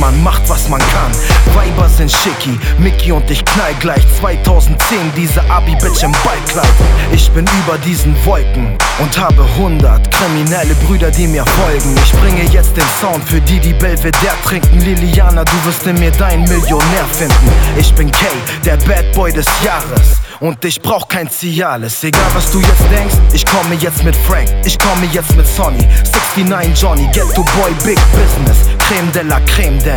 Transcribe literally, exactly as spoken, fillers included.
man macht, was man kann. Weiber sind schicki, Mickey und ich knall gleich zweitausendzehn diese Abi-Bitch im Ballkleid. Ich bin über diesen Wolken und habe hundert kriminelle Brüder, die mir folgen. Ich bringe jetzt den Sound für die, die Belvedere trinken. Liliana, du wirst in mir deinen Millionär finden. Ich bin Kay, der Bad Boy des Jahres. Und ich brauch kein Cialis. Egal was du jetzt denkst, ich komme jetzt mit Frank, ich komme jetzt mit Sonny. neunundsechzig Johnny, Ghetto Boy, Big Business, Creme de la Creme, denn